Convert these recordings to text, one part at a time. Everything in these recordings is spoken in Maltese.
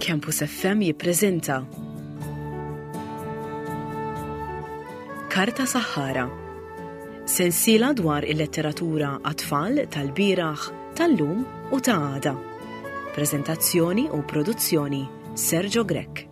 Campus FM jippreżenta Karta Sahara, sensiela dwar il-letteratura għat-tfal tal-bieraħ, tal-lum u ta' għada. Preżentazzjoni u produzzjoni Sergio Grek.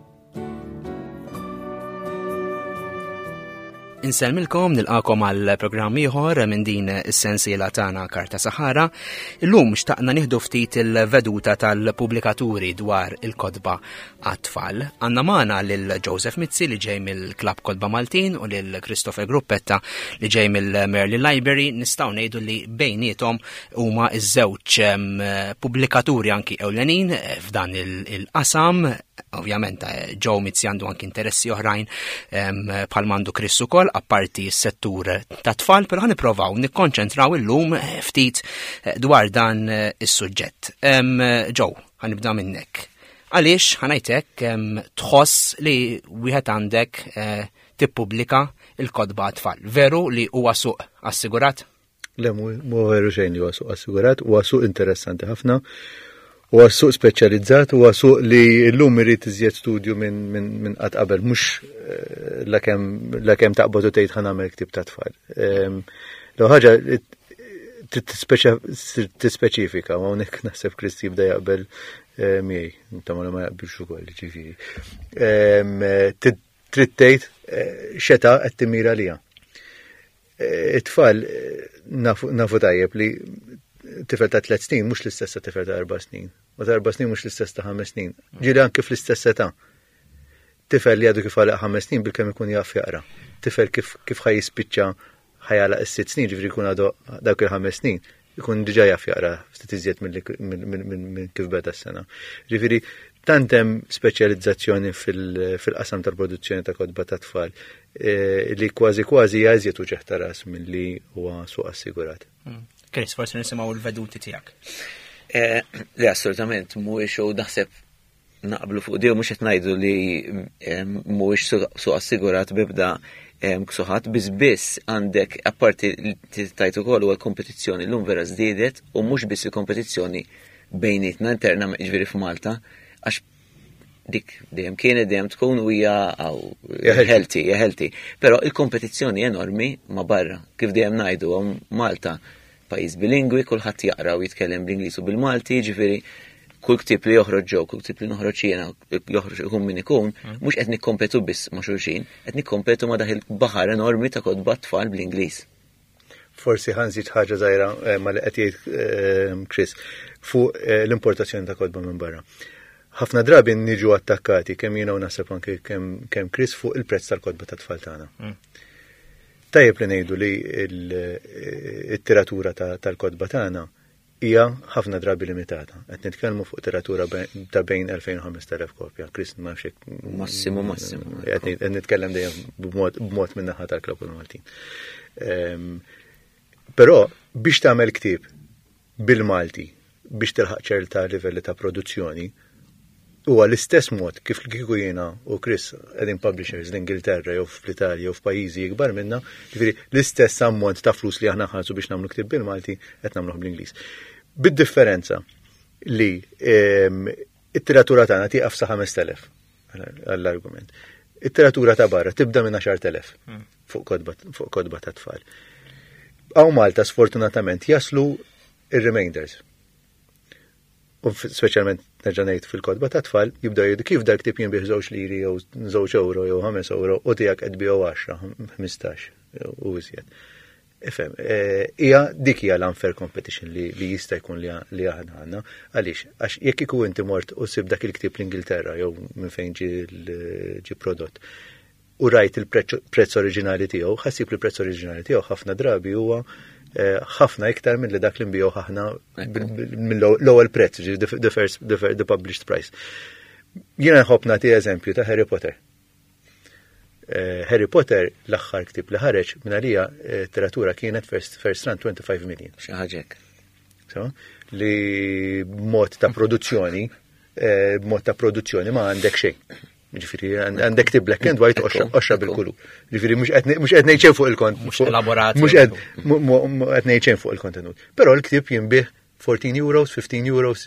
Inselmilkom nilqakom għal programm ieħor minn din is-sensiela tagħna Karta Sahara. Illum xtaqna nieħdu ftit il-veduta tal-pubblikaturi dwar il-kodba għat-tfal. Għandna magħna lil Joseph Mizzi li ġej mill-Klabb Kodba Maltin u lil Christopher Gruppetta li ġej mill-Merlin Library. Nistgħu ngħidu li bejniethom huma ż-żewġ pubblikaturi anki ewlenin f'dan il-qasam. Ovvjament Joe Mizzi għandu anki interessi oħrajn bħal mandu Chris ukoll apparti s-settur ta' tfal, però ħaniprovaw nikkonċentraw illum ftit dwar dan is-suġġett. Joe, ħanibda minnek. Għaliex ħanajtek tħoss li wieħed għandek tippubblika il-kodba tfal. Veru li huwa suq assigurat? Le, mu veru xejn li huwa suq assigurat, huwa suq interessanti ħafna. Huwa suq speċjalizzat, huwa suq li llum irid iżjed studju minn qatt qabel, mhux l-kemm taqbad u tgħid ħa nagħmel ktieb ta' tfal. Lew ħaġa tispeċifika, u hawnhekk naħseb Kristi jibda jaqbel miegħi, inta ma jaqbilx ukoll ġifieri. Trid tgħid x'età qed timira liha. It-tfal nafu tajjeb li tifel ta' 3 snin mhux l-istess tifel ta' 4 snin. U ta' 4 snin mhux l-istess ta' 5 snin. Ġieli anke fl-istess età. Tifel li għadu kif għalaq 5 snin bil-kemm ikun jaf jaqra. Tifel kif ħaj jispiċċa ħajalaq is-6 snin, ġifieri jkun għadu dawk il-5 snin, ikun diġà jaf jaqra ftit iżjed minn kif beda s-sena. Ġifieri tant hemm speċjalizzazzjoni fil-qasam tal-produzzjoni ta' kodba ta' tfal li kważi jażjed uġeħ ta' ras milli huwa suq assigurat. Chris, forsi nisimgħu l-veduti tiegħek. Le, assolutament, mhuwiex u naħseb naqblu fuq di u mhux qed ngħidu li mhuwiex suq assigurat bibda ksuħat biss għandek apparti li tajt ukoll huwa l-kompetizzjoni llum vera żdiedet u mhux biss il-kompetizzjoni bejnietna interna ġifieri f'Malta għax dik dejjem kienet dejjem tkun u hija healthy. Però il-kompetizzjoni enormi ma barra. Kif dejjem ngħidu Malta pajjiż bilingwi, kulħadd jaqra u jitkellem bl-Ingliż u bil-Malti, ġifieri kull ktieb li joħroġ ġew, kull ktieb li noħroġ jiena, joħroġ ikun min ikun, mhux qed nikkompetu biss ma' xulxin, qed nikkompetu ma' dak il-baħar enormi ta' kodba tfal bl-Ingliż. Forsi ħanżid ħaġa żgħira ma li qed jgħid Chris fuq l-importazzjoni ta' kodba minn barra. Ħafna drabi niġu attakkati kemm jiena u naħseb anke kemm Chris fuq il-prezz tal-kodba ta' tfal tagħna. Tajjeb li ngħidu li l-tiratura tal-kodba tagħna hija ħafna drabi limitata. Qed nitkellmu fuq tiratura ta' bejn 2000 u 5000 kopja. Chris ma nafx Massimu. Qed nitkellem dejjem b'mod minn naħa tal-Klabb Kodba Maltin. Però biex tagħmel ktieb bil-Malti biex tilħaq ċerta livelli ta' produzzjoni huwa l-istess mod kif kieku jiena u Chris qegħdin publishers l-Ingilterra jew fl-Italja jew f'pajjiżi ikbar minna, jiġifieri l-istess ammont ta' flus li aħna ħarsu biex nagħmlu ktieb bil-Malti qed nagħmluh bl-Ingliż. Bid-differenza li it-tiratura tagħna tieqaf sa 5000 għall-argument. It-tiratura ta' barra tibda minn 10,000 fuq kodba ta' tfal. Aw Malta sfortunatament jaslu ir-remainders. U speċjalment nerġa' ngħid fil-kodba ta' tfal jibdew jgħidu kif dak tip jinbih 2 liri jew 2 euro jew 5 euro u tiegħek qed tbieħu 10, 15 u iżjed. Ifhem, dik hija l-unfair competition li jista' jkun li aħna għandna. Għaliex? Għax jekk ikun inti mort u sib dak il-ktieb l-Ingilterra jew minn fejn ġie prodott u rajt il-prezz oriġinali tiegħu, ħassib li l-prezz oriġinali tiegħu ħafna drabi huwa ħafna iktar minn li dak li nbiju aħna mill-ewwel prezz, the published price. Jiena nħobb nagħti eżempju ta' Harry Potter. Harry Potter l-aħħar ktieb li ħareġ minn għalija tiratura kienet first run 25 million. Xi ħaġek. Li mod ta' produzzjoni ma għandek xejn. Ġifieri għandek tib black and white oxxa bil-kulu. Ġifieri mhux qed ngħid xejn fuq il-kont. Mhux elaborat. Mhux qed ngħid xejn fuq il-kontenut. Però l-ktieb jinbih 14 euros, 15 euros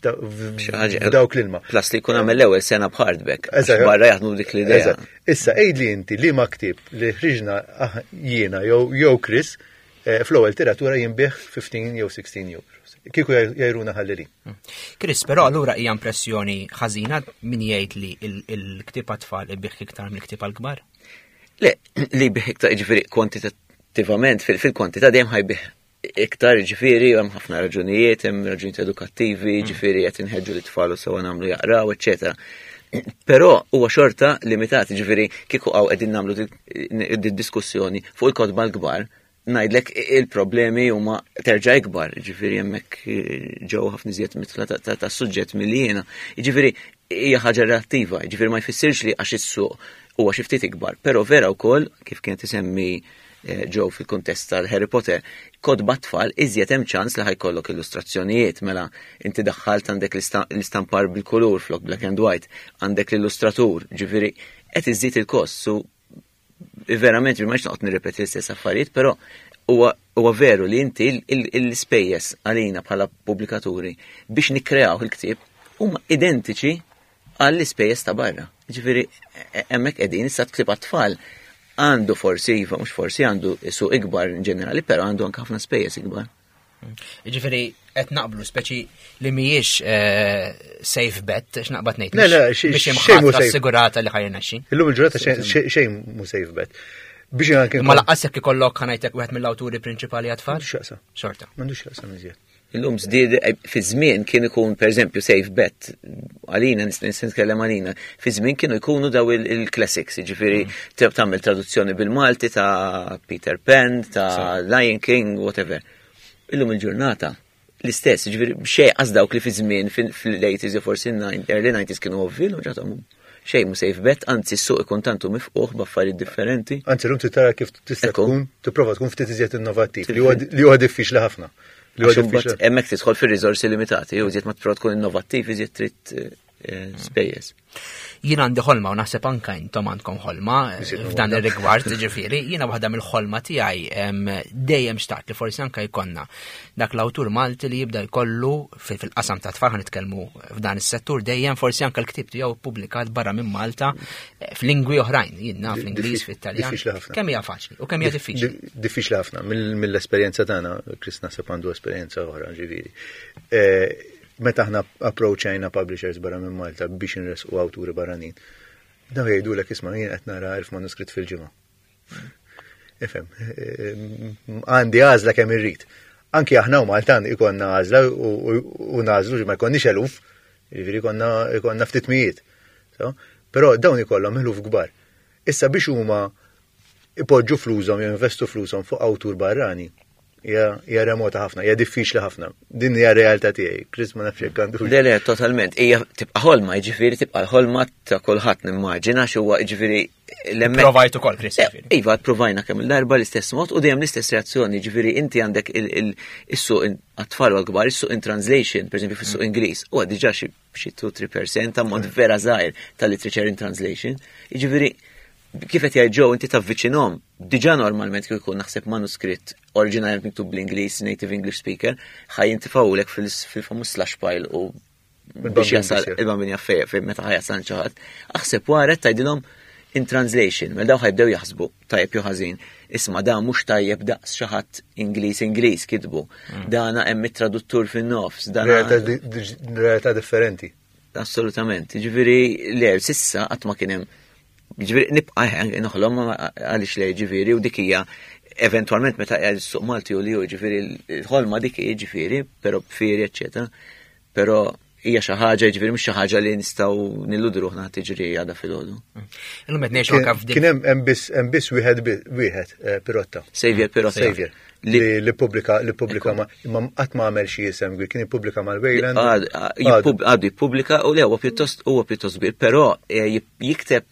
f'dawk l-ilma. Plus li kun għamel l-ewwel sena b'hardback. Barra jaħdmu dik l-idea. Issa ejdli inti li ma ktib li ħriġna jiena jew Chris fl-ewwel tiratura jinbih 15 jew 16 euros. Kieku jajruna ħallelin. Chris, però allura hija impressjoni ħażina min jgħid li l-ktieb għat-tfal ibih iktar mill-ktieb għall-kbar? Le, li bih iktar ġifieri kwantitattivament fil-kwantità dejjem ħajbih iktar ġifieri hemm ħafna raġunijiet, hemm raġunijiet edukattivi, ġifieri qed inħeġġu l-tfal u sewa nagħmlu jaqraw, eċetera. Però huwa xorta limitat, ġifieri kieku hawn qegħdin nagħmlu diskussjoni fuq il-kodba l-kbar, ngħidlek il-problemi huma terġa' ikbar, ġifieri hemmhekk ġew ħafna iżjed mitla tas-suġġett milli jiena. Jiġifieri hija ħaġa relattiva, ġifieri ma jfissirx li għax is-suq huwa xi ftit ikbar, però vera wkoll kif kien tisemmi ġew fil-kuntest tal-Harry Potter, kodba tfal iżjed hemm ċans li ħajkollok illustrazzjonijiet mela inti daħħalt għandek l-istampar bil-kulur flok black and white, għandek l-illustratur, ġifieri qed iżid il-kost. So verament ma noqgħod nirrepeti l-istess affarijiet, però huwa veru li inti l-ispejjeż għalina bħala pubblikaturi biex nikkreaw il-ktieb huma identiċi għall-ispejjeż ta' barra. Ġifieri hemmhekk qegħdin issa tktieb għat-tfal għandu forsi, mhux forsi għandu suq ikbar in ġenerali, però għandu anke ħafna spejjeż ikbar. Ġifieri qed naqblu speċi li mhijiex safe bet x'naqbad ngħid. Biex imħadd assigurata li ħajrnexxi. Illum il-ġurnata xejn mhu safe bet. Biex anke ma laqqas jekk ikollok ħanajtek wieħed mill-awturi prinċipali għat-tfal? Xorta. M'għandux x'jaqsam iżjed. Illum żdied fi żmien kien ikun pereżempju safe bet għalina nitkellem għalina, fi żmien kienu jkunu daw il-classics, jiġifieri tagħmel traduzzjoni bil-Malti ta' Peter Pan, ta' Lion King, whatever. Illum il-ġurnata l-istess, jiġifieri xejn qas dawk li fi żmien fil-80s u forsi early 90s kienu ovvju, ġatom xejn mu safe bet, anzi s-suq ikun tantu mifquh b'affarijiet differenti. Anzi llum tara kif tista' tkun tipprova tkun ftit iżjed innovattiv li huwa diffiċli ħafna. Hemmhekk tidħol fir-riżorsi limitati, jew iżjed ma tprova tkun innovattiv iżjed trid spejjeż. Jien għandi ħolma u naħseb anke intom għandkom ħolma f'dan ir-rigward, ġifieri, jiena waħda mill-ħolma tiegħi dejjem xtaqt li forsi anke jkollna dak l-awtur Malti li jibda jkollu fil-qasam ta' tfal nitkellmu f'dan is-settur dejjem forsi anke l-ktieb tiegħu ppubblikat barra minn Malta f'lingwi oħrajn, jien naf l-Ingliż fit-Taljan. Kemm hija faċli u kemm hija diffiċli? Diffiċli ħafna mill-esperjenza tagħna, Chris naħseb għandu esperjenza oħra ġifieri. Meta aħna approachajna publishers barra minn Malta biex nresqu awturi barranin, daw jgħidulek isma' jien qed nara 1000 manuskritt fil-ġimgħa. Ifhem, għandi għażla kemm irrid. Anki aħna u Maltan ikonna għażla u nażlu ma jkollniex eluf, jiġifieri ikonna ftit mijiet. Però dawn ikollhom eluf kbar. Issa biex huma ipoġġu flushom jew investu flushom fuq awtur barrani, hija remota ħafna, hija diffiċli ħafna. Din hija realtà tiegħi. Chris ma nafx hekk għandu. Le, totalment. Hija tibqa' ħolma, jiġifieri tibqa' l-ħolma ta' kulħadd nimmaġina x'huwa jiġifieri l-hemmhekk. Provajt ukoll, Chris. Iva, provajna kemm il-darba l-istess mod u dejjem l-istess reazzjoni, jiġifieri inti għandek is-suq għat-tfal u għall-kbar, is-suq in translation, pereżempju fis-suq Ingliż, huwa diġà xi 2-3% ammont vera żgħir tal-literature in translation. Jiġifieri kif qed jgħid inti tavviċinhom, diġà normalment kif ikun naħseb manuskritt oriġinali miktub bl-Ingliż, native English speaker, ħajintifgħulek fil-famuż slash pile u biex jasal il-bambin jaffejja fejn meta ħajasal xi ħadd. Aħseb wara tgħidilhom in translation, mela daw ħajbdew jaħsbu tajjeb jew ħażin. Isma' dan mhux tajjeb daqs xi ħadd Ingliż kitbu. Dana hemm it-traduttur fin-nofs, realtà differenti. Assolutament. Jiġifieri le sissa qatt ma kien hemm ġifieri nibqa' noħlom għaliex le ġifieri u dik hija eventwalment meta qiegħed is-suq Malti u li ġifieri l-ħolma dik ġifieri, però b'fieri eċetera, però hija xi ħaġa ġifieri mhux xi ħaġa li nistgħu nilludu ruħna tiġri għadha filgħodu. Illum qed ngħixu anke f'dik. Kien hemm biss wieħed Pirotta. Xavier Pirotta. Xavier. Li pubblika ma qatt ma għamel xi isem kien ippubblika mal-Wayland. Għadu jippubblika u le huwa pjuttost kbir, però jikteb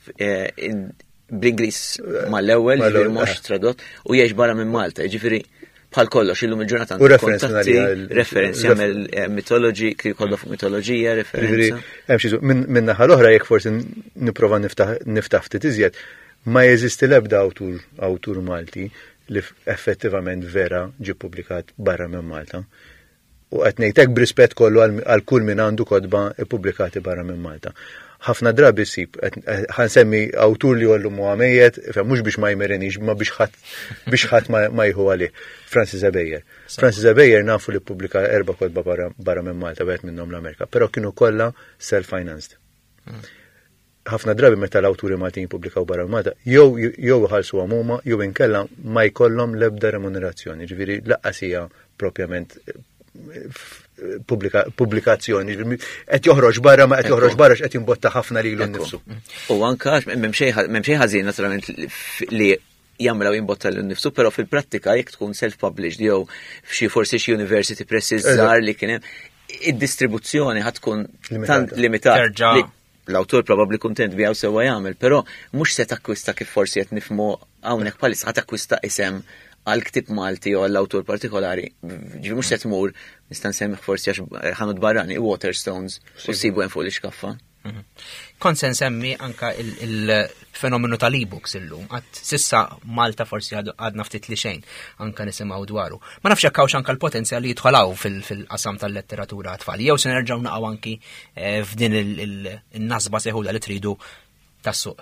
bl-Ingliż mal-ewwel ġifieri mhux tradott u jgħix barra minn Malta, jiġifieri bħal kollox illum il-ġurnata għandu kontatti, referenzi jagħmel mitoloġi, kif kollha fuq mitoloġija, referenza. Hemm xi minn naħa l-oħra jekk forsi nipprova niftaħ ftit iżjed, ma jeżisti l-ebda awtur Malti li effettivament vera ġie pubblikat barra minn Malta. U qed ngħidlek b'rispett kollu għal kull min għandu kodba pubblikati barra minn Malta. Ħafna drabi ssib ħansemmi awtur li għallu muħamejjed, mhux biex ma jmerenix, ma biex ħadd ma jħu għalih. Francis Abeyer. Francis Abeyer nafu li pubblika 4 kodba barra minn Malta bħed minnhom l-Amerika, però kienu kollha self-financed. Ħafna drabi meta l-awturi Maltin jippubblikaw barra Malta, jew ħalsu huma jew inkella ma jkollhom l-ebda remunerazzjoni, ġifieri laqqas hija propjament pubblikazzjoni, qed joħroġ barra ma qed joħroġ barra qed jimbotta ħafna lilu nnifsu. U anke m'hemm xejn ħażin naturalment li jagħmlu jimbotta lil nnifsu, però fil-prattika jekk tkun self-published jew f'xi forsi xi university presses żgħar li kien hemm id-distribuzzjoni ħad tkun tant limitata. L-awtur probabbli kuntent biha sewwa jagħmel, però mhux se takkwista kif forsi qed nifhmu hawnhekk bħalissa ħadd takkwista isem għal ktib Malti u għall-awtur partikolari, ġifi mhux se tmur nista' nsemmih forsi għax ħanud barrani Waterstones u ssibu hemm fuq l-iskaffa. Kont se nsemmi anka il-fenomenu tal-e-books illum, għad sissa Malta forsi għadna ftit li xejn anka nisimgħu dwaru. Ma nafx jekk hawnx anka l-potenzjal li jidħolaw fil-qasam tal-letteratura tfal, jew se nerġgħu naqgħu anki f'din il-nasba seħula li tridu tas-suq.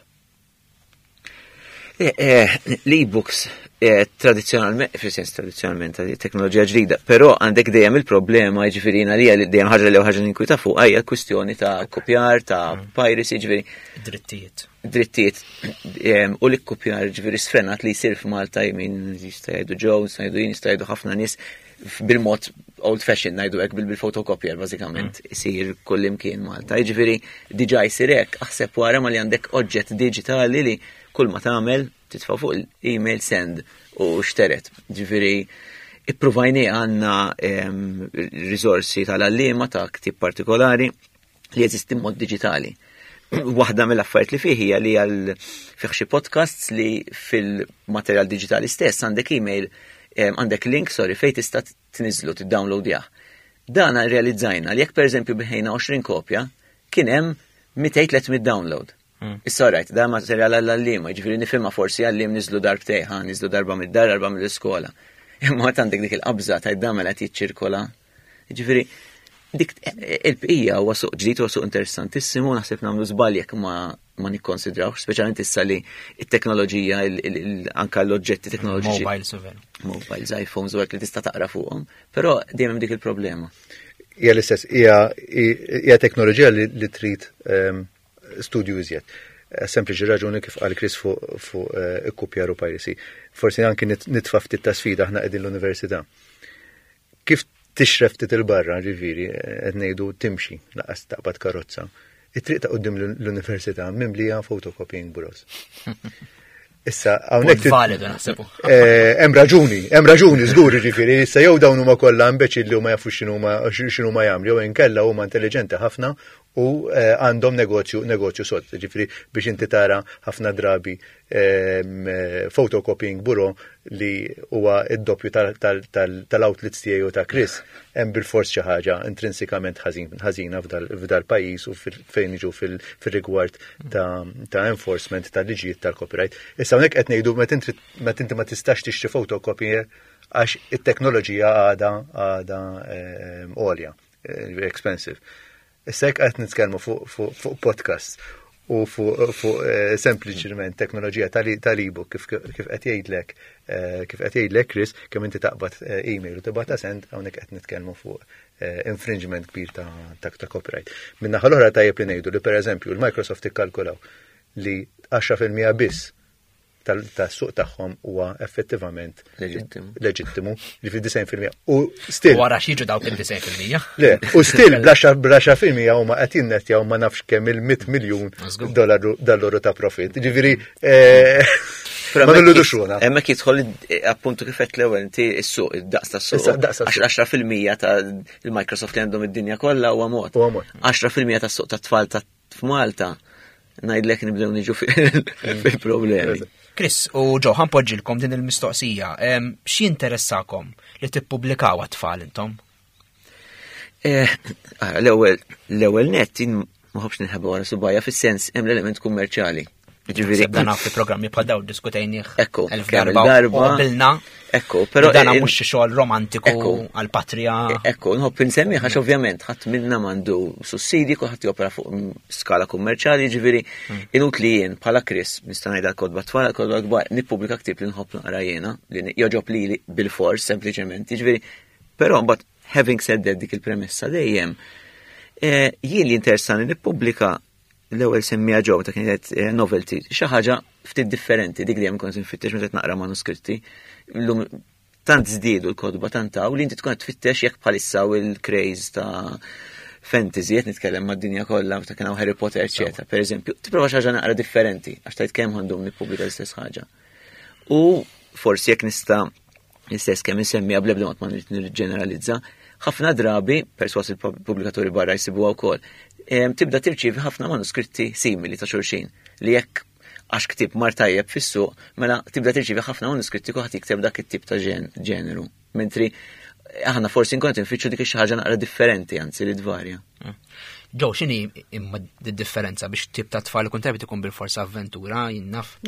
L-e-books tradizjonalment teknoloġija ġdida, però għandek dejjem il-problema ġifirina li dejjem ħaġa li ħaġa ninkwita fuq hija kwistjoni ta' kopjar, ta' piracy, ġifieri drittijiet u l-ikkopjar ġifieri sfrenat li jsir f'Malta min jista' jgħidu Jones, jista' jgħidu ħafna nies bil-mod old fashioned ngħidu hekk bil-fotokopjar bażikament isir kull imkien Malta. Jiġifieri diġà jsir hekk aħseb wara ma li għandek oġġett diġitali li kull ma tagħmel titfa' fuq l-email send u xteret. Ġifieri ippruvajni għandna risorsi tal-għalliema ta' ktib partikolari li jeżisti mod diġitali. Waħda mill-affarijiet li fih hija li fih xi podcasts li fil-materjal diġitali stess għandek email għandek link fejn tista' tniżlu tiddownloadjah. Dan realizzajna li jekk pereżempju biħejna 20 kopja kien hemm 200-300 download. Issa rajt, da materjal għall-għallima, ġifieri nifhimha forsi għallim niżlu darbtejn, niżlu darba mid-dar, darba mill-iskola. Imma għandek dik il-qabża ta' id-damel qed jiċċirkola. Ġifieri dik il-bqija huwa suq ġdid u suq interessantissimu, naħseb nagħmlu żball jekk ma nikkonsidrawx, speċjalment issa li t-teknoloġija anke l-oġġetti teknoloġiċi. Mobiles, iPhones u hekk li tista' taqra fuqhom, però dejjem dik il-problema. Hija l-istess, hija teknoloġija li trid studju iżjed. Sempliċi raġuni kif qal Chris fuq ikkupjar u piracy. Forsi anki nitfa' ftit ta' sfida aħna qegħdin l-università. Kif tixref ftit il-barra ġifieri qed ngħidu timxi laqas taqbad karozza. It-triq ta' quddiem l-università mimlija photocopying bureaus. Issa hawnhekk validu naħsebu. Hemm raġuni żgur ġifieri, issa jew dawn huma kollha imbeċilli u ma jafux x'inhuma jagħmlu, jew inkella huma intelligenti ħafna u għandhom negozju sod. Ġifieri biex inti tara ħafna drabi photocopying bureau li huwa id-doppju tal-outlets tiegħi u ta' Chris, hemm bil-fors xi ħaġa intrinsikament ħażina f'dal pajjiż u fejn jiġu fir-rigward ta' enforcement tal-liġijiet tal-copyright. Issa hawnhekk qed ngħidu meta inti ma tistax tixtri photocopier għax it-teknoloġija għadha għolja, expensive. Issa hekk qed nitkellmu fuq podcast u fuq sempliċiment teknoloġija tal-e-book kif qed jgħidlek Chris kemm inti taqbad email u tibgħatha send hawnhekk qed nitkellmu fuq infringement kbir ta' copyright. Min-naħa l-oħra tajjeb li ngħidu li pereżempju l-Microsoft ikkalkulaw li 10% biss tas-suq tagħhom huwa effettivament leġittimu li fid-90%. U still wara x'jiġu dawk il-90%. Le, u still bl-10% huma qed jinnettjaw ma nafx kemm il-100 miljun dollaru ta' profit. Ġifieri ma nilludux xuna. Hemmhekk jidħol appuntu kif qed l-ewwel inti s-suq, id-daqs tas-suq. 10% ta' il-Microsoft li għandhom id-dinja kollha huwa mod. 10% tas-suq tat-tfal f'Malta ngħidlek nibdew niġu fil-problemi. Chris, u Joe, ħanpoġġilkom din il-mistoqsija. X'jinteressakom li tippubblikaw għat-tfal intom? L-ewwel nett ma ħobx ninħabba wara subajja fis-sens hemm l-element kummerċjali. Ġifieri dan fi programmi bħal daw diskutejnieh Ekku, elf kemm darba il-darba. u bilna. Ekku, però Dan mhux xi xogħol romantiku Ekku. għall-patrija. Ekku, nħobb insemmi għax ovvjament ħadd minna mandu sussidi, kulħadd jopera fuq skala kummerċjali, ġifieri inut li jien bħala Chris nista' ngħidha l-kodba tfal, kodba kbar, nippubblika ktieb li nħobb naqra jiena, li joġob li bil-fors sempliċement, ġifieri. Però mbagħad having said that dik il-premessa dejjem jien li interessani nippubblika l-ewwel semmija ġew ta' kienet novelty, xi ħaġa ftit differenti, dik dejjem kont infittex meta naqra manuskritti. Tant żdiedu l-kodba tant u li inti tkun qed tfittex jekk bħalissa il-craze ta' fantasy qed nitkellem mad-dinja kollha meta kien hawn Harry Potter eċetera. Pereżempju, tipprova xi ħaġa naqra differenti għax tgħid kemm għandhom nippubblika l-istess ħaġa. U forsi jekk nista' l-istess kemm insemmiha bl-ebda ma nirġeneralizza, ħafna drabi perswas il-pubblikaturi barra jsibuha wkoll. Tibda tirċievi ħafna manuskritti simili ta' xulxin li jekk għax ktib mar tajjeb fis-suq, mela tibda tirċievi ħafna manuskritti kulħadd jikteb dak it-tip ta' ġeneru. Mentri aħna forsi nkun qed infittxu dik xi ħaġa naqra differenti anzi li tvarja. Ġew x'inhi imma d-differenza biex tip ta' tfal ikun tebit ikun bil-forsa avventura jinnaf.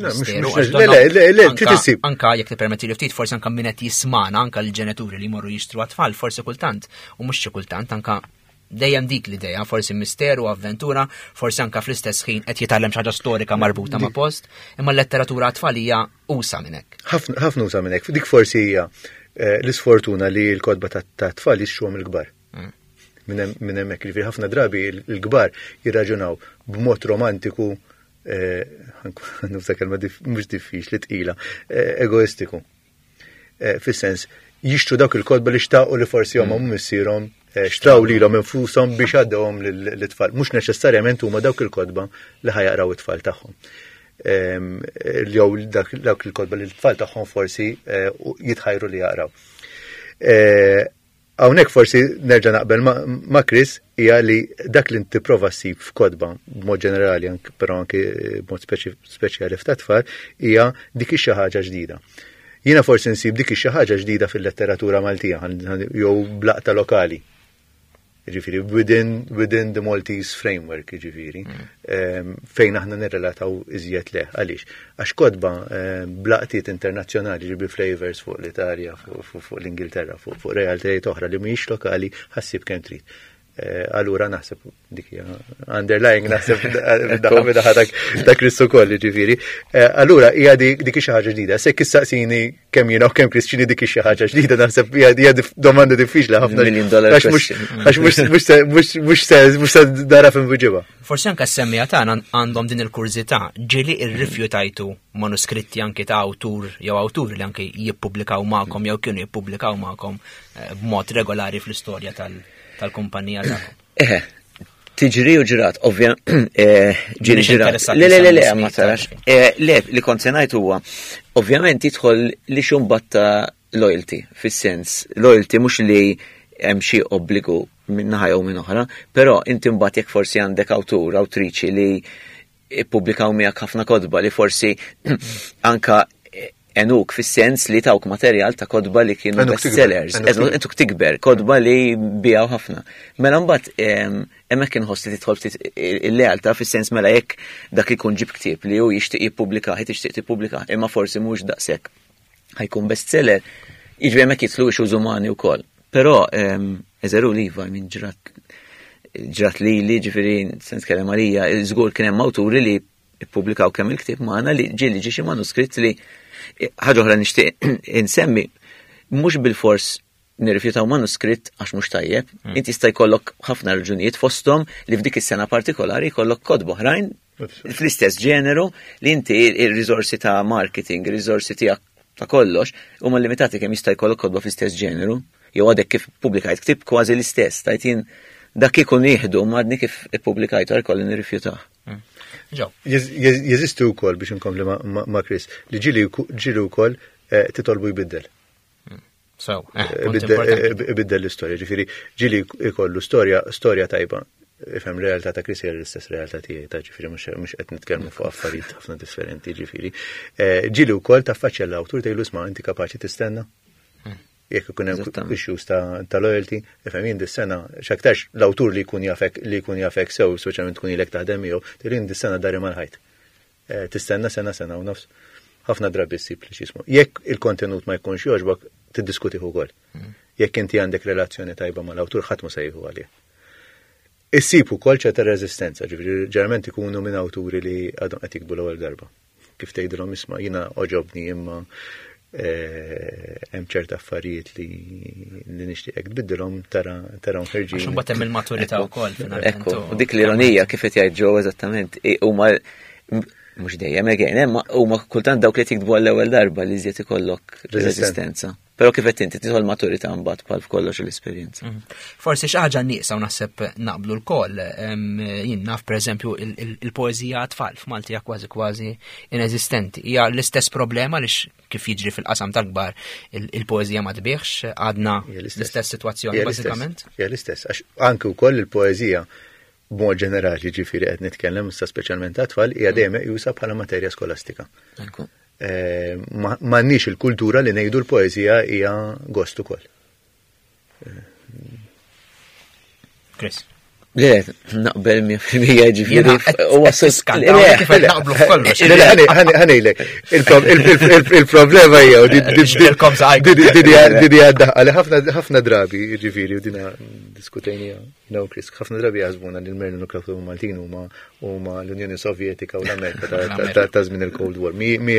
Anka jekk tippermetti li ftit forsi anke min qed jismana anke l-ġenituri li jmorru jixtru għat-tfal forsi kultant u mhux xi kultant anke dejjem dik l-idea, forsi misteru, avventura, forsi anka fl-istess ħin qed jitgħallem xi ħaġa storika marbuta ma' post, imma l-letteratura tfal hija usa minn hekk. Ħafna usa minn hekk. Dik forsi hija l-isfortuna li l-kodba ta' tfal jixxuhom il-kbar. Minn hemmhekk li ħafna drabi l-kbar jirraġunaw b'mod romantiku niftakar mhux diffiċli tqila, egoistiku. Fis-sens jixtru dawk il-kodba li xtaqu li forsi hom missierhom xtraw lilhom infushom biex għaddewhom l-tfal. Mhux neċessarjament huma dawk il-kodba li ħajaqraw it-tfal tagħhom. Jew dawk il-kodba li l-tfal tagħhom forsi jitħajru li jaqraw. Hawnhekk forsi nerġa' naqbel ma' Chris hija li dak li tipprova ssib f'kodba b'mod ġenerali però anke b'mod speċjali f'tat-tfal hija dik xi ħaġa ġdida. Jiena forsi nsib dik xi ħaġa ġdida fil-letteratura Maltija jew blaqta lokali. Ġifieri within the Maltese framework, ġifieri, fejn aħna nirrelataw iżjed leh. Għaliex? Għax kodba blaqtiet internazzjonali ġibi flavors fuq l-Italja, fuq l-Ingilterra, fuq realtajiet oħra li mhijiex lokali ħassib kemm trid. Allura naħseb dik hija underlying naħseb daħħa ta' Kristu kolli ġifieri. Allura hija dik xi ħaġa ġdida. Se issaqsini kemm jiena u kemm Kristjini dik xi ħaġa ġdida naħseb hija domanda diffiċli ħafna. Mhux se dara f'inviġibha. Forsi anke s-semmija tagħna għandhom din il-kurżità, ġieli irrifjutajtu manuskritti anke ta' awtur jew awturi li anke jippubblikaw magħkom jew kienu jippubblikaw magħkom b'mod regolari fl-istorja tal-kumpanija tagħkom. Tiġri u ġirat, ġiri ġirat. Le, ma tarax. Le, li kont se ngħid huwa, ovvjament jidħol li xumbat loyalty, fis-sens. Loyalty mhux li hemm xi obbligu minn naħa jew minn oħra, però inti mbagħad jekk forsi għandek awtur, awtriċi li ippubblikaw miegħek ħafna kodba li forsi anka enuk fis-sens li tawk materjal ta' kodba li kienu bestsellers. Entuk tikber, kodba li bijaw ħafna. Mela mbagħad hemmhekk inħossi tidħol ftit il-lealtà fis-sens mela jekk dak ikun ġib ktieb li hu jixtieq jippubblika, tixtieq tippubblika, imma forsi mhux daqshekk ħajkun bestseller, jiġri hemmhekk jidħlu xi umani wkoll. Però eżeru li iva minn ġrat li ġifieri sens kellem għalija, żgur kien hemm awturi li ippubblikaw kemm il-ktieb magħna li ġieli xi manuskritt li ħaġa oħra nixtieq insemmi mhux bil-fors nirrifjutaw manuskritt għax mhux tajjeb, inti jista' jkollok ħafna raġunijiet fosthom li f'dik is-sena partikolari jkollok kodba oħrajn fl-istess ġeneru li inti ir-riżorsi ta' marketing, ir-riżorsi tiegħek ta' kollox huma limitati kemm jista' jkollok kodba fl-istess ġeneru, jew għadek kif pubblikajt ktib kważi l-istess, tajtin dak ikun jieħdu m'għadni kif ippubblikajtu għal kolli nirrifjutah. Jeżistu wkoll biex inkompli ma' Chris li ġili wkoll titolbu jbiddel. Ibiddel l-istorja, ġifieri ġili jkollu storja tajba. Ifhem realtà ta' Chris hija l-istess realtà tiegħi ta' ġifieri mhux qed nitkellmu fuq affarijiet ħafna differenti ġifieri. Ġili wkoll taffaċċja l-awtur tgħidu isma' inti kapaċi tistenna? Jekk ikun hemm issues ta' loyalty, ifhem jien dis-sena x'aktarx l-awtur li jkun jafek sew, speċjalment tkun ilek taħdem miegħu, tgħid dis-sena dari mal-ħajt. tistenna sena u nofs. Ħafna drabi ssib li xismu. Jekk il-kontenut ma jkunx jogħġbok, tiddiskutih ukoll. Jekk inti għandek relazzjoni tajba mal-awtur ħadd ma se jieħu għalih. Issib ukoll ċerta reżistenza, ġifieri ġeneralment ikunu minn awturi li għadhom qed jikbu l-ewwel darba. Kif tgħidilhom isma' jiena oġobni imma hemm ċerta affarijiet li nixtieqek tbiddilhom tara ħerġin. Għax imbagħad hemm il-maturità wkoll finalment. Ekku, dik l-ironija kif qed jgħid Joe eżattament huma mhux dejjem huma kultant dawk li jikdbu għall-ewwel darba li żjed ikollok reżistenza. Però kif qed inti tidħol maturità mbagħad bħal f'kollox l-esperjenza. Forsi xi ħaġa nieqsa u naħseb naqblu l-koll. Jien naf pereżempju il-poeżija tfal f'Malti hija kważi ineżistenti. Hija l-istess problema għaliex kif jiġri fil-qasam tal-kbar il-poeżija ma tbieħx għadna l-istess sitwazzjoni bażikament. Hija l-istess għax anke wkoll il-poeżija b'mod ġenerali ġifieri qed nitkellem issa speċjalment għat-tfal hija dejjem jusa bħala materja skolastika. M'għandniex il-kultura li ngħidu l-poeżija hija gost ukoll. Chris. Le, naqbel 100% ġifieri. Naqblu f'kollox. Ħanejlek, il-problema hija didi għadda ħafna drabi ġifieri u dina diskutejnija Chris, ħafna drabi jaħsbuna li l-Merlin u Klaus Maltin huma l-Unjoni Sovjetika u l-Amerika ta' żmien il-Cold War.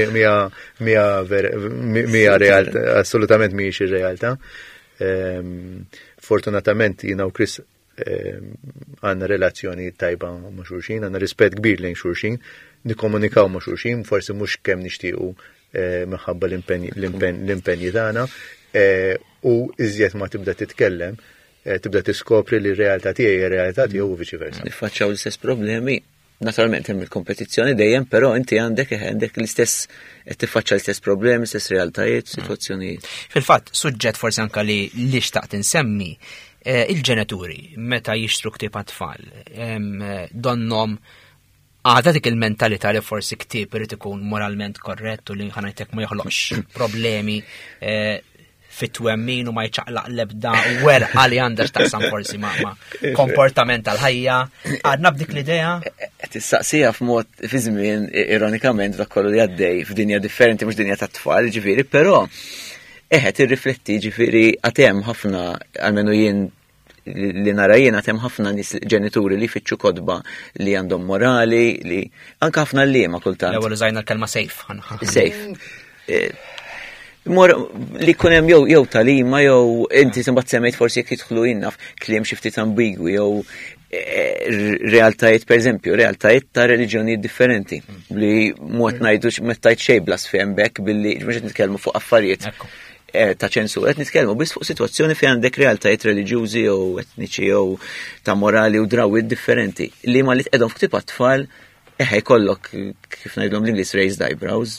Mija realtà, assolutament mhijiex ir-realtà. Fortunatament jiena u Chris għanna relazzjoni tajba ma' xulxin, għanna rispett kbir lejn xulxin, nikkomunikaw ma' xulxin, forsi mhux kemm nixtiequ minħabba l-impenji tagħna, u iżjed ma tibda titkellem, tibda tiskopri li r-realtà tiegħi hija r-realtà tiegħu u viċi versa. Niffaċċaw l-istess problemi, naturalment hemm il-kompetizzjoni dejjem, però inti għandek l-istess qed tiffaċċa l-istess problemi, l-istess realtajiet, sitwazzjonijiet. Fil-fatt, suġġett forsi anke li xtaqt insemmi il-ġenituri, meta jixtru ktieb għat-tfal, donnom għadha dik il-mentalità li forsi ktieb irid ikun moralment korrett u li ħanajtek ma joħloqx problemi fit-twemmin u ma jċaqlaq l-ebda u werqa li għandha x'taqsam forsi ma' komportament tal-ħajja. Għadna b'dik l-idea? Tissaqsija f'mod fi żmien ironikament dak kollu li għaddej f'dinja differenti mhux dinja tat-tfal, ġifieri, però irrifletti ġifieri għatem ħafna għalmenu jien li nara jien għatem ħafna ġenituri li fitxu kodba li għandhom morali, li anka ħafna l-liema kultant. L-ewwel użajna l-kelma safe. Safe. Li kunem jew talima jew inti timbat semmejt forsi jekk jidħlu jinnaf kliem xi ftit ambigwi jew realtajiet, per eżempju, realtajiet ta' reliġjonijiet differenti li mod ngħidux mettajt xejn blasfem bekk billi mhux qed nitkellmu fuq affarijiet ta' ċensura, qed nitkellmu biss fuq sitwazzjoni fejn għandek realtajiet reliġjużi jew etniċi jew ta' morali u drawwiet differenti li ma li tqedhom f'ktieb tfal jkollok kif ngħidlhom l-Ingliż raised eyebrows.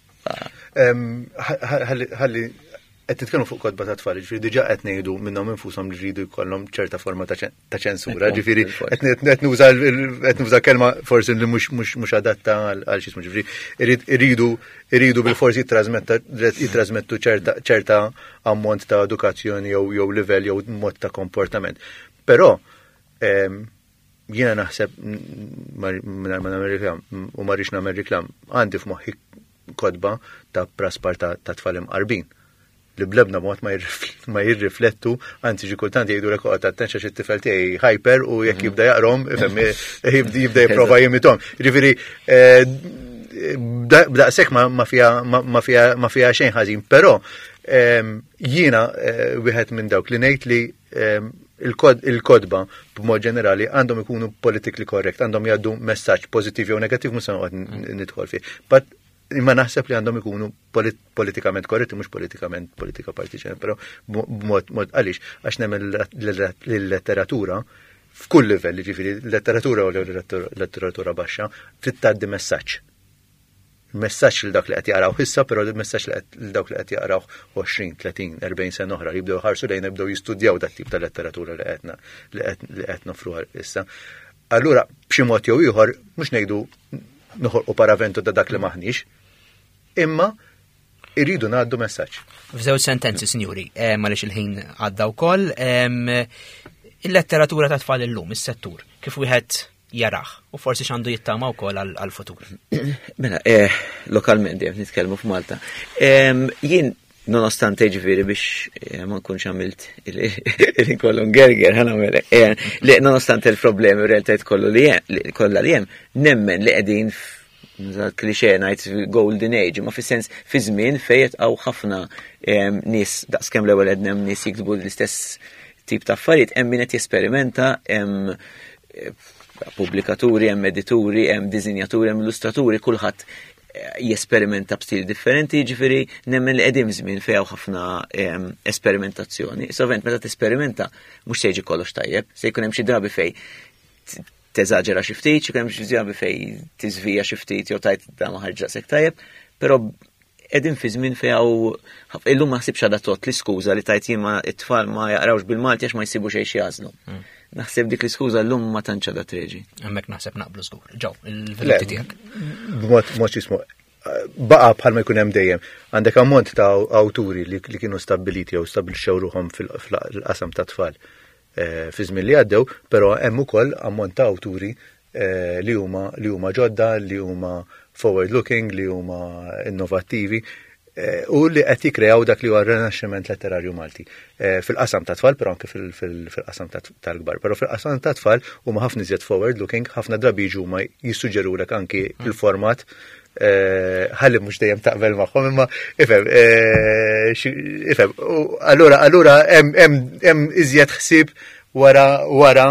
Ħalli qed titkellmu fuq kodba ta' tfal, ġifieri diġà qed ngħidu minnhom infushom li jridu jkollhom ċerta forma ta' ċensura, ġifieri qed nuża kelma forsi li mhux adatta għal xi ismu, ġifieri iridu bil-forsi jitrasmettu ċerta ammont ta' edukazzjoni jew livell jew mod ta' komportament. Però jiena naħseb ma nagħmel reklam u ma rridx nagħmel reklam għandi f'moħħi kodba ta' praspar ta' tfal imqarbin li blebna mod ma jirriflettu, anzi ġi kultant jgħidu l ta' attenċa xi tifel tiegħi hyper u jekk jibda jaqrom, jibda jipprova jimitom. Ġifieri b'daqshekk ma fiha xejn ħażin, però jiena wieħed minn dawk li ngħid li il-kodba b'mod ġenerali għandhom ikunu politically correct, għandhom jgħaddu messaġġ pożittiv jew negattiv mhux se noqgħod nidħol fih. Imma naħseb li għandhom ikunu politikament korretti, mhux politikament politika partiċjali, però b'mod għaliex għax nemmen l-letteratura f'kull livell, ġifieri l-letteratura u l-letteratura baxxa trid tgħaddi messaġġ. Messaġġ lil dak li qed jaqraw issa, però messaġġ lil dawk li qed jaqraw 20, 30, 40 sena oħra li jibdew ħarsu lejn jibdew jistudjaw dak tip ta' letteratura li qed nofruha issa. Allura b'xi mod jew ieħor mhux ngħidu noħolqu paraventu ta' dak li maħniex, imma irridu ngħaddu messaġġ. F'żewġ sentenzi, sinjuri, għaliex il-ħin għadda wkoll, il-letteratura ta' tfal illum, is-settur, kif wieħed jaraħ u forsi x'għandu jittama wkoll għall-futur. Mela, lokalment dejjem nitkellmu f'Malta. Jien nonostante ġifieri biex ma nkunx għamilt il-kollon gerger ħanamel. Li nonostante l-problemi u realtajt kollha li hemm, nemmen li qegħdin klixe ngħid golden age, ma fis-sens fi żmien fejn qgħu ħafna nies daqskemm l-ewwel qed hemm nies jiktbu l-istess tip ta' affarijiet, hemm min qed jesperimenta, hemm pubblikaturi, hemm edituri, hemm diżinjaturi, hemm illustraturi, kulħadd jesperimenta b'stil differenti, ġifieri nemmen li qegħdin żmien fejn hawn ħafna esperimentazzjoni. Sovent meta tesperimenta mhux se jiġi kollox tajjeb, se jkun hemm xi drabi fejn teżaġera xi ftit, xi hemm xi drabi fejn tiżvija xi ftit jew tajt da ma ħarġa sek tajjeb, però qegħdin fi żmien fejn hawn illum ma ħsibx adattot l-iskuża li tajt jien it-tfal ma jaqrawx bil-Malti għax ma jsibux xejn jażlu. Naħseb dik l-iskuża llum ma tantx da treġi. Hemmhekk naħseb naqblu żgur. Ġew, il-veduti tiegħek. B'mod jismu' baqa' bħalma jkun hemm dejjem. Għandek ammont ta' awturi li kienu stabbiliti jew stabbilixxew ruhom fil-qasam ta' tfal fi żmien li għaddew, però hemm ukoll ammont ta' awturi li huma ġodda, li huma forward looking, li huma innovattivi u li qed jikkreaw dak li huwa r-rinaxximent letterarju Malti. Fil-qasam ta' tfal, però anke fil-qasam tal-kbar. Però fil-qasam ta' tfal huma ħafna iżjed forward looking, ħafna drabi jiġu ma jissuġġerulek anki il-format ħalli mhux dejjem taqbel magħhom, imma ifhem. Allura hemm iżjed ħsieb wara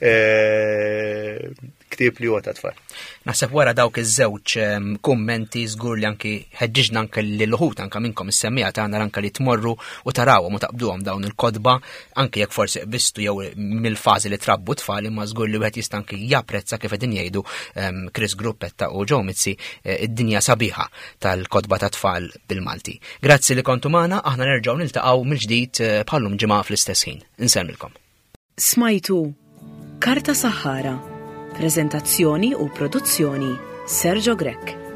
ktieb li huwa ta' tfal. Naħseb wara dawk iż-żewġ kummenti żgur li anki ħeġġiġna anke lil uħud anke minnkom is-semmija tagħna anke li tmorru u tarawhom u taqbduhom dawn il-kodba anke jekk forsi qbistu jew mill-fażi li trabbu tfal, imma żgur li wieħed jista' anke japprezza kif qegħdin jgħidu Chris Gruppetta u Joe Mizzi id-dinja sabiħa tal-kodba ta' tfal bil-Malti. Grazzi li kontu magħna, aħna nerġgħu niltaqgħu mill-ġdid bħallum ġimgħa fl-istess ħin. Insemmilkom. Smajtu Karta Sahara. Prezentazzjoni u produzzjoni Sergio Grek.